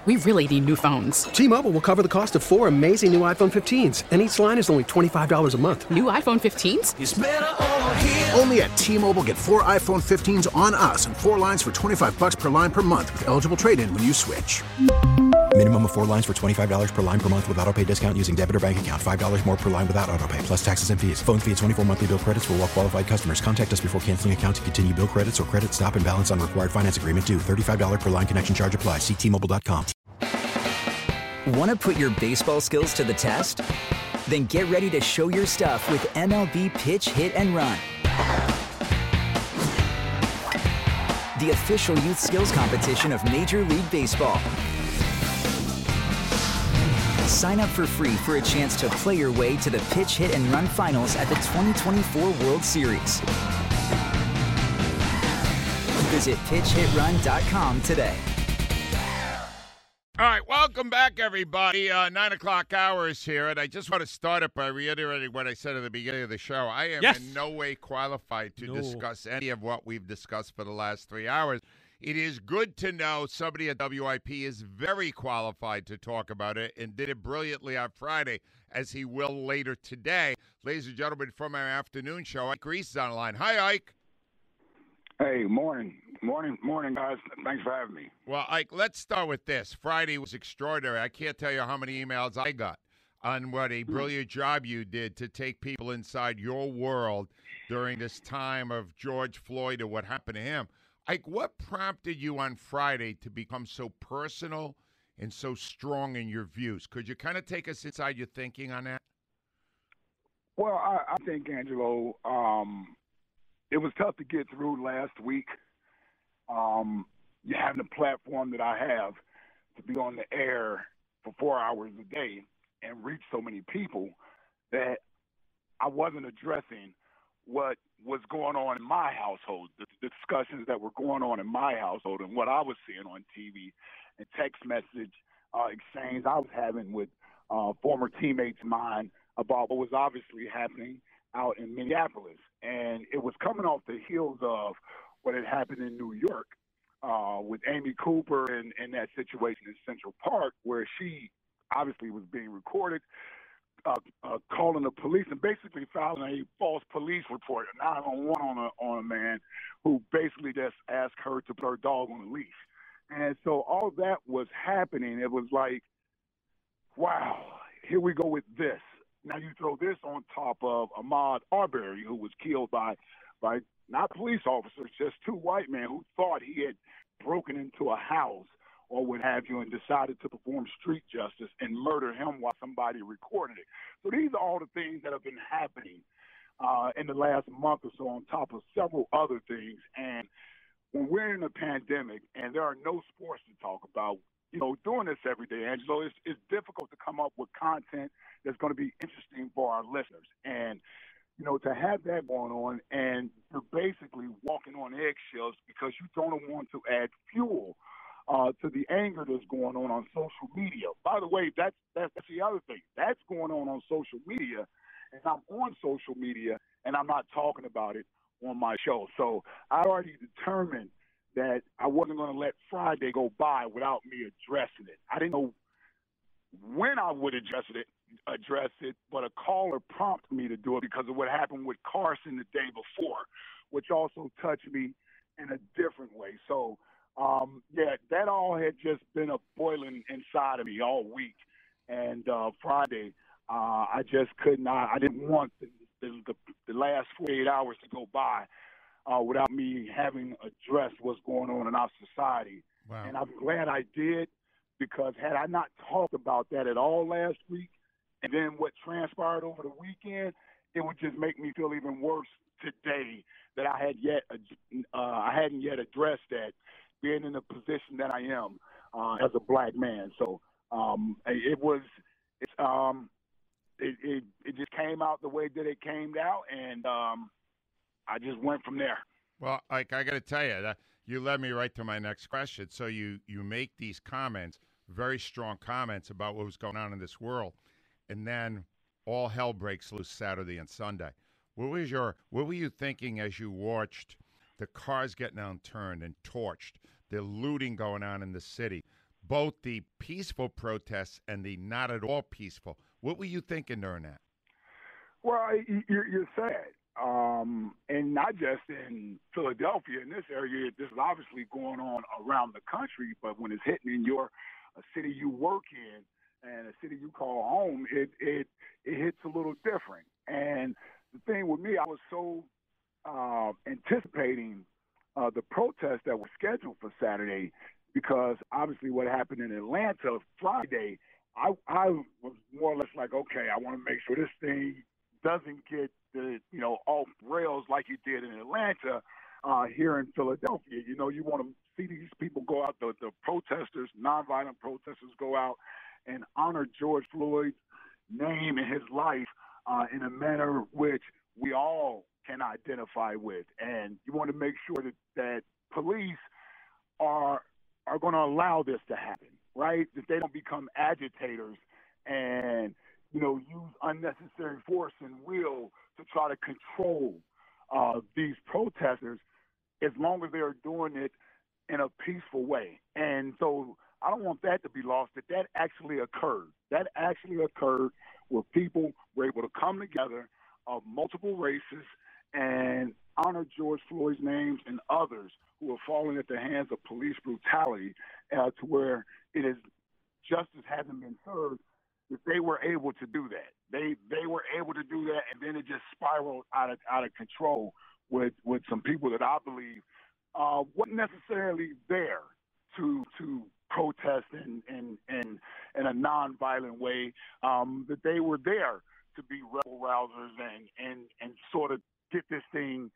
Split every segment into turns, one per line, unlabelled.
We really need new phones.
T-Mobile will cover the cost of 4 amazing new iPhone 15s, and each line is only $25 a month.
New iPhone 15s?
It's better over here.
Only at T-Mobile, get 4 iPhone 15s on us and 4 lines for $25 per line per month with eligible trade-in when you switch.
Minimum of 4 lines for $25 per line per month with autopay discount using debit or bank account. $5 more per line without autopay, plus taxes and fees. Phone fee at 24 monthly bill credits for well-qualified customers. Contact us before canceling account to continue bill credits or credit stop and balance on required finance agreement due. $35 per line connection charge applies. See T-Mobile.com.
Want to put your baseball skills to the test? Then get ready to show your stuff with MLB Pitch, Hit, and Run. The official youth skills competition of Major League Baseball. Sign up for free for a chance to play your way to the Pitch, Hit, and Run finals at the 2024 World Series. Visit pitchhitrun.com today.
All right, welcome back, everybody. 9 o'clock hour is here, and I just want to start it by reiterating what I said at the beginning of the show. I am in no way qualified to discuss any of what we've discussed for the last 3 hours. It is good to know somebody at WIP is very qualified to talk about it and did it brilliantly on Friday, as he will later today. Ladies and gentlemen, from our afternoon show, Ike Reese is on the line. Hi, Ike.
Hey, morning, guys. Thanks for having me.
Well, Ike, let's start with this. Friday was extraordinary. I can't tell you how many emails I got on what a brilliant job you did to take people inside your world during this time of George Floyd and what happened to him. Ike, what prompted you on Friday to become so personal and so strong in your views? Could you kind of take us inside your thinking on that?
Well, I think, Angelo, it was tough to get through last week. You having a platform that I have to be on the air for 4 hours a day and reach so many people that I wasn't addressing what was going on in my household, the discussions that were going on in my household and what I was seeing on TV and text message exchange I was having with former teammates of mine about what was obviously happening out in Minneapolis. And it was coming off the heels of what had happened in New York with Amy Cooper and that situation in Central Park, where she obviously was being recorded, calling the police and basically filing a false police report, 911 on a man who basically just asked her to put her dog on a leash. And so all that was happening. It was like, wow, here we go with this. Now you throw this on top of Ahmaud Arbery, who was killed by not police officers, just 2 white men who thought he had broken into a house or what have you and decided to perform street justice and murder him while somebody recorded it. So these are all the things that have been happening in the last month or so on top of several other things. And when we're in a pandemic and there are no sports to talk about, doing this every day, Angelo, it's difficult to come up with content that's going to be interesting for our listeners. And, to have that going on and you're basically walking on eggshells because you don't want to add fuel to the anger that's going on social media. By the way, that's the other thing. That's going on social media, and I'm on social media, and I'm not talking about it on my show. So I already determined that I wasn't going to let Friday go by without me addressing it. I didn't know when I would address it, but a caller prompted me to do it because of what happened with Carson the day before, which also touched me in a different way. So, that all had just been a boiling inside of me all week. And Friday, I just could not. I didn't want the last 48 hours to go by without me having addressed what's going on in our society.
Wow.
And I'm glad I did, because had I not talked about that at all last week, and then what transpired over the weekend, it would just make me feel even worse today that I hadn't yet addressed that, being in the position that I am as a black man. So it just came out the way that it came out, and I just went from there.
Well, Ike, I got to tell you, that you led me right to my next question. So you make these comments, very strong comments about what was going on in this world, and then all hell breaks loose Saturday and Sunday. What were you thinking as you watched the cars getting unturned and torched, the looting going on in the city, both the peaceful protests and the not at all peaceful. What were you thinking during that?
Well, you're sad. And not just in Philadelphia, in this area, this is obviously going on around the country, but when it's hitting in a city you work in and a city you call home, it hits a little different. And the thing with me, I was so anticipating the protests that were scheduled for Saturday, because obviously what happened in Atlanta Friday, I was more or less like, okay, I want to make sure this thing doesn't get off rails like it did in Atlanta here in Philadelphia. You want to see these people go out, the protesters, nonviolent protesters, go out and honor George Floyd's name and his life in a manner which we all can identify with. And you want to make sure that police are going to allow this to happen, right? That they don't become agitators and use unnecessary force and will to try to control these protesters, as long as they're doing it in a peaceful way. And so I don't want that to be lost, that actually occurred. That actually occurred where people were able to come together of multiple races and honor George Floyd's names and others who are falling at the hands of police brutality, to where it is justice hasn't been served. That they were able to do that. They were able to do that, and then it just spiraled out of control with some people that I believe wasn't necessarily there to protest in a nonviolent way. That they were there to be rebel rousers and sort of get this thing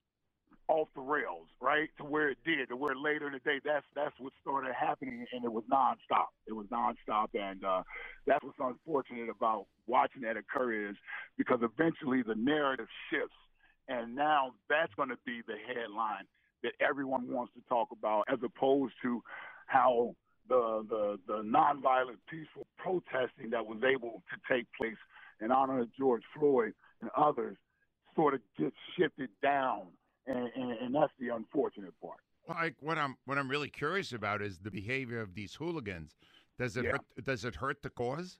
off the rails, right? To where it did, to where later in the day, that's what started happening, and it was nonstop. It was nonstop, and that's what's unfortunate about watching that occur, is because eventually the narrative shifts, and now that's going to be the headline that everyone wants to talk about, as opposed to how the nonviolent, peaceful protesting that was able to take place in honor of George Floyd and others sort of gets shifted down. And that's the unfortunate part.
Like what I'm really curious about is the behavior of these hooligans. Does it hurt the cause?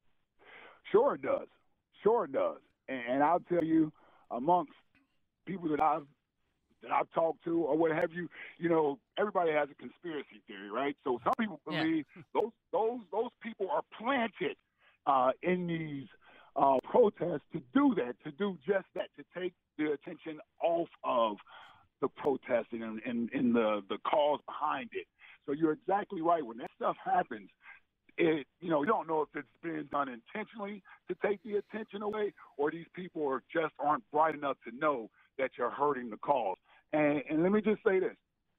Sure it does. Sure it does. And I'll tell you, amongst people that I've talked to or what have you, everybody has a conspiracy theory, right? So some people believe those people are planted in these protests to do that, to do just that, to take the attention off of the protesting and the cause behind it. So you're exactly right. When that stuff happens, you don't know if it's been done intentionally to take the attention away, or these people aren't bright enough to know that you're hurting the cause. And let me just say this.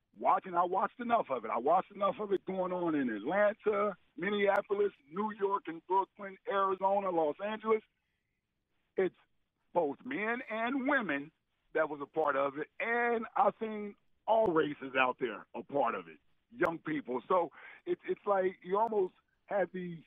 I watched enough of it. I watched enough of it going on in Atlanta, Minneapolis, New York, and Brooklyn, Arizona, Los Angeles. It's both men and women that was a part of it, and I've seen all races out there a part of it, young people. So it's like you almost had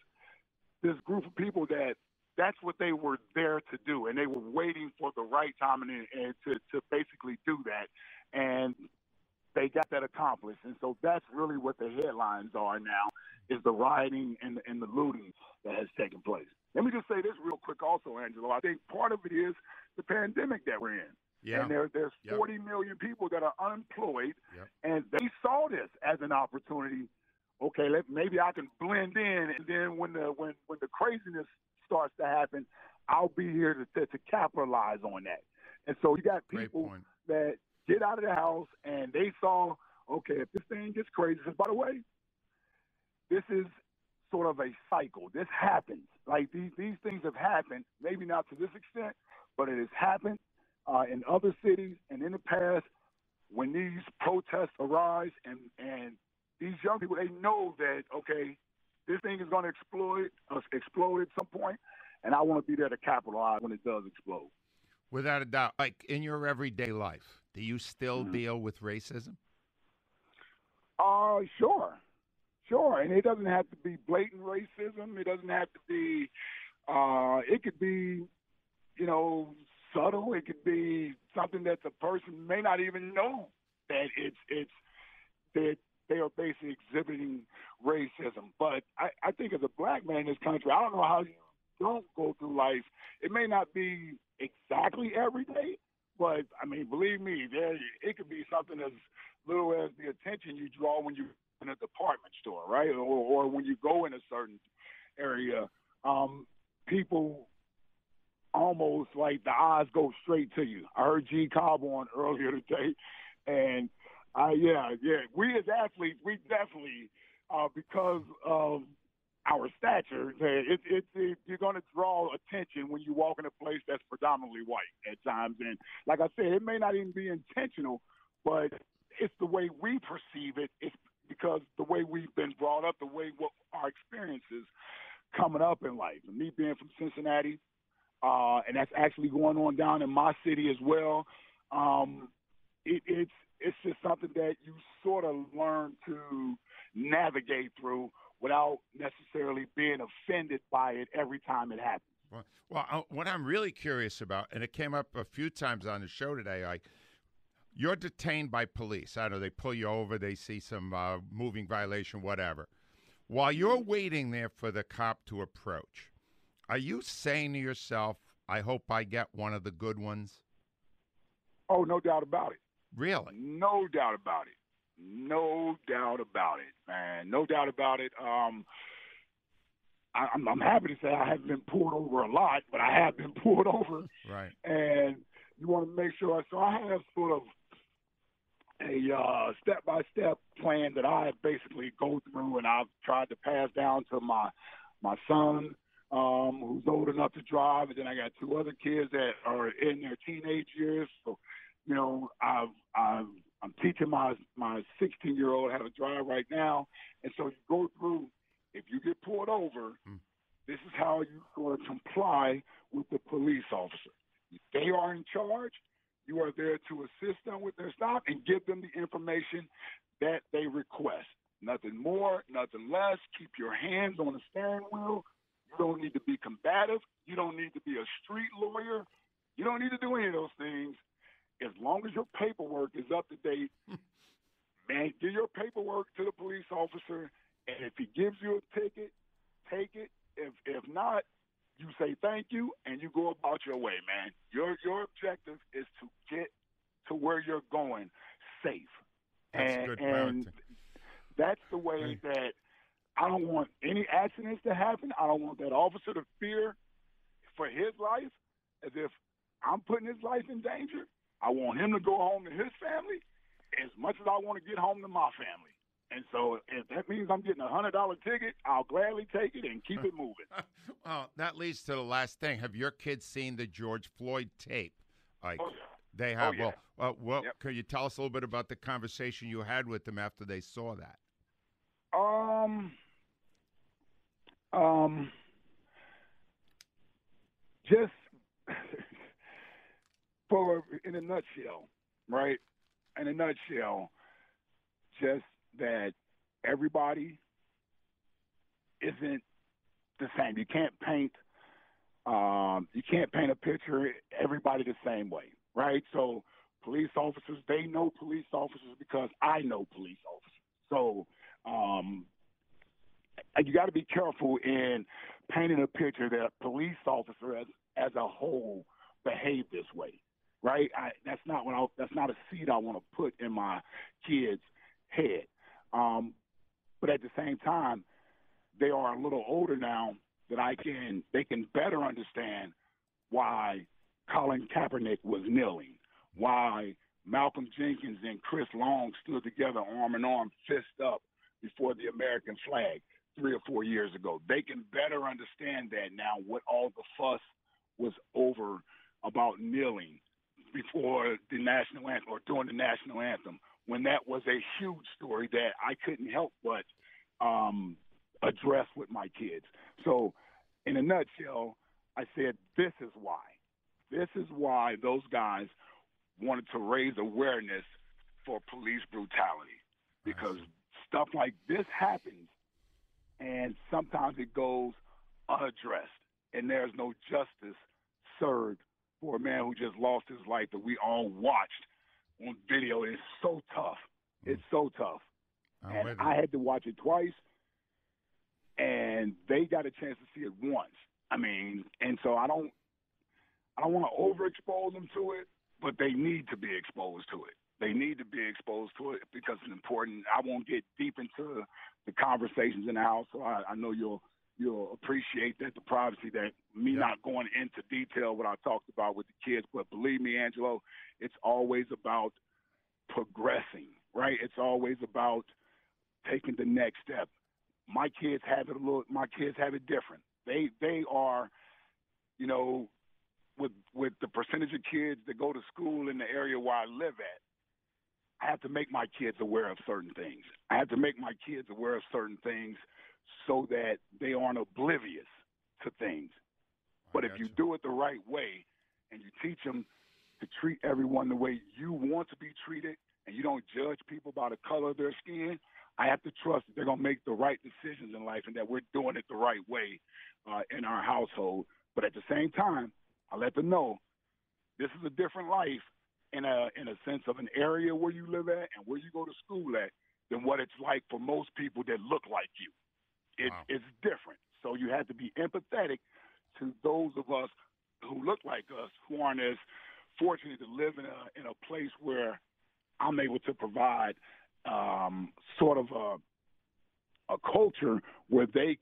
this group of people that's what they were there to do, and they were waiting for the right time and to basically do that, and they got that accomplished. And so that's really what the headlines are now, is the rioting and the looting that has taken place. Let me just say this real quick also, Angelo. I think part of it is the pandemic that we're in. Yeah. And there's 40 million people that are unemployed, and they saw this as an opportunity. Okay, maybe I can blend in, and then when the craziness starts to happen, I'll be here to capitalize on that. And so you got people that get out of the house, and they saw, okay, if this thing gets crazy, by the way, this is sort of a cycle. This happens. Like these things have happened, maybe not to this extent, but it has happened in other cities and in the past when these protests arise, and these young people, they know that, okay, this thing is going to explode at some point, and I want to be there to capitalize when it does explode.
Without a doubt. Like in your everyday life, do you still deal with racism? Sure. And it doesn't have to be blatant racism. It doesn't have to be, it could be, subtle. It could be something that the person may not even know that
they are basically exhibiting racism. But I think as a black man in this country, I don't know how you don't go through life. It may not be exactly every day, but, I mean, believe me, it could be something as little as the attention you draw when you're in a department store, right, or when you go in a certain area. People almost like the eyes go straight to you. I heard G. Cobb on earlier today, and we as athletes, we definitely, because of our stature, you're going to draw attention when you walk in a place that's predominantly white at times. And like I said, it may not even be intentional, but it's the way we perceive it. It's because the way we've been brought up, the way what our experiences coming up in life. And me being from Cincinnati, and that's actually going on down in my city as well. It's just something that you sort of learn to navigate through without necessarily being offended by it every time it happens.
Well, what I'm really curious about, and it came up a few times on the show today, you're detained by police. I don't know, they pull you over, they see some moving violation, whatever. While you're waiting there for the cop to approach, are you saying to yourself, I hope I get one of the good ones?
Oh, no doubt about it.
Really?
No doubt about it. No doubt about it, man. No doubt about it. I'm happy to say I haven't been pulled over a lot, but I have been pulled over.
Right.
And you want to make sure. So I have sort of a step-by-step plan that I basically go through, and I've tried to pass down to my son, who's old enough to drive, and then I got two other kids that are in their teenage years. So, you know, I'm teaching my 16-year-old how to drive right now, and so you go through. If you get pulled over, this is how you sort of comply with the police officer. They are in charge. You are there to assist them with their stop and give them the information that they request. Nothing more, nothing less. Keep your hands on the steering wheel. You don't need to be combative. You don't need to be a street lawyer. You don't need to do any of those things. As long as your paperwork is up to date, man, give your paperwork to the police officer, and if he gives you a ticket, take it. If not, you say thank you, and you go about your way, man. Your objective is to get to where you're going safe.
That's good
and that's the way that I don't want any accidents to happen. I don't want that officer to fear for his life as if I'm putting his life in danger. I want him to go home to his family as much as I want to get home to my family. And so if that means I'm getting a $100 ticket, I'll gladly take it and keep it moving.
Well, that leads to the last thing. Have your kids seen the George Floyd tape? They have.
Oh, yeah.
Well, Can you tell us a little bit about the conversation you had with them after they saw that?
Just in a nutshell, right? In a nutshell, just that everybody isn't the same. You can't paint a picture everybody the same way, right? So police officers, they know police officers because I know police officers. So you got to be careful in painting a picture that a police officer as a whole behave this way, right? That's not a seed I want to put in my kids' head. But at the same time, they are a little older now that they can better understand why Colin Kaepernick was kneeling, why Malcolm Jenkins and Chris Long stood together arm in arm, fist up before the American flag 3 or 4 years ago. They can better understand that now, what all the fuss was over about kneeling before the national anthem or during the national anthem, when that was a huge story that I couldn't help but address with my kids. So in a nutshell, I said, this is why. This is why those guys wanted to raise awareness for police brutality, because stuff like this happens, and sometimes it goes unaddressed, and there's no justice served for a man who just lost his life that we all watched on video. It's so tough. It's so tough. And I had to watch it twice, and they got a chance to see it once. I mean, and so I don't want to overexpose them to it, but they need to be exposed to it. They need to be exposed to it because it's important. I won't get deep into the conversations in the house, so I know you'll appreciate that, the privacy, that me not going into detail what I talked about with the kids. But believe me, Angelo, it's always about progressing, right? It's always about taking the next step. My kids have it different. They are, you know, with the percentage of kids that go to school in the area where I live at, I have to make my kids aware of certain things. I have to make my kids aware of certain things so that they aren't oblivious to things. But if you do it the right way and you teach them to treat everyone the way you want to be treated and you don't judge people by the color of their skin, I have to trust that they're going to make the right decisions in life and that we're doing it the right way in our household. But at the same time, I let them know this is a different life in a sense of an area where you live at and where you go to school at than what it's like for most people that look like you. It's different. So you have to be empathetic to those of us who look like us, who aren't as fortunate to live in a place where I'm able to provide sort of a culture where they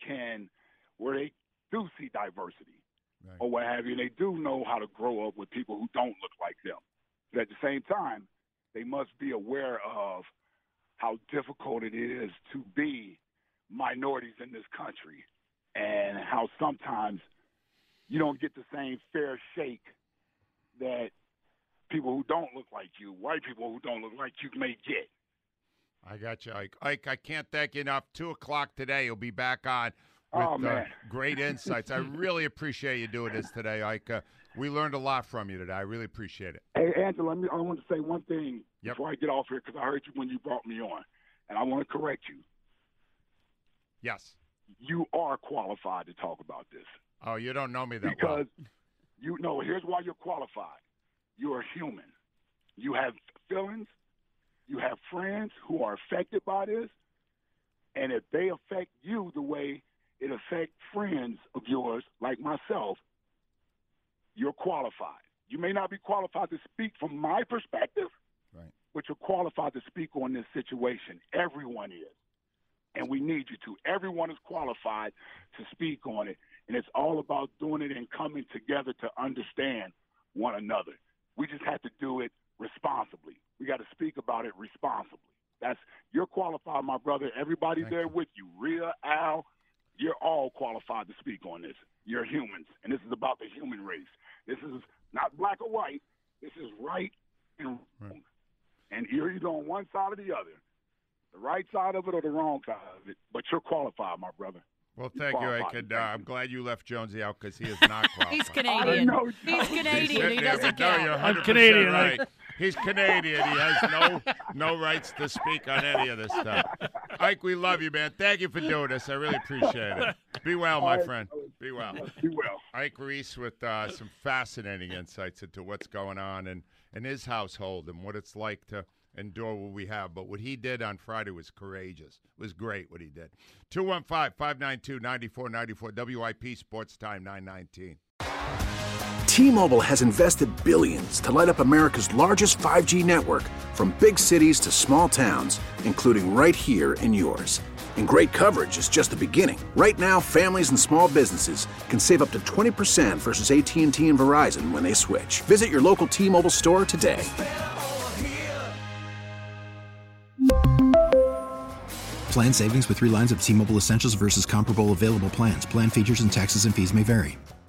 do see diversity, right, or what have you. They do know how to grow up with people who don't look like them. But at the same time, they must be aware of how difficult it is to be minorities in this country and how sometimes you don't get the same fair shake that people who don't look like you, white people who don't look like you, may get.
I got you, Ike. Ike, I can't thank you enough. 2 o'clock today, you'll be back on with great insights. I really appreciate you doing this today, Ike. We learned a lot from you today. I really appreciate it.
Hey, Angela, I want to say one thing before I get off here, because I heard you when you brought me on, and I want to correct you.
Yes.
You are qualified to talk about this.
Oh, you don't know me that
well. Because here's why you're qualified. You are human. You have feelings. You have friends who are affected by this. And if they affect you the way it affects friends of yours, like myself, you're qualified. You may not be qualified to speak from my perspective, right, but you're qualified to speak on this situation. Everyone is. And we need you to. Everyone is qualified to speak on it. And it's all about doing it and coming together to understand one another. We just have to do it responsibly. We got to speak about it responsibly. You're qualified, my brother. Everybody there with you. Rhea, Al, you're all qualified to speak on this. You're humans, and this is about the human race. This is not black or white. This is right and wrong. And you're either on one side or the other, the right side of it or the wrong side of it. But you're qualified, my brother.
Well, thank you, Ike. I'm glad you left Jonesy out because he is not qualified.
He's Canadian. He's Canadian. He doesn't count.
You're 100% Canadian, right. He's Canadian. He has no rights to speak on any of this stuff. Ike, we love you, man. Thank you for doing this. I really appreciate it. Be well, my friend. Be well.
Be well.
Ike Reese with some fascinating insights into what's going on in his household and what it's like to endure what we have. But what he did on Friday was courageous. It was great what he did. 215-592-9494, WIP Sports Time 919.
T-Mobile has invested billions to light up America's largest 5G network, from big cities to small towns, including right here in yours. And great coverage is just the beginning. Right now, families and small businesses can save up to 20% versus AT&T and Verizon when they switch. Visit your local T-Mobile store today.
Plan savings with 3 lines of T-Mobile Essentials versus comparable available plans. Plan features and taxes and fees may vary.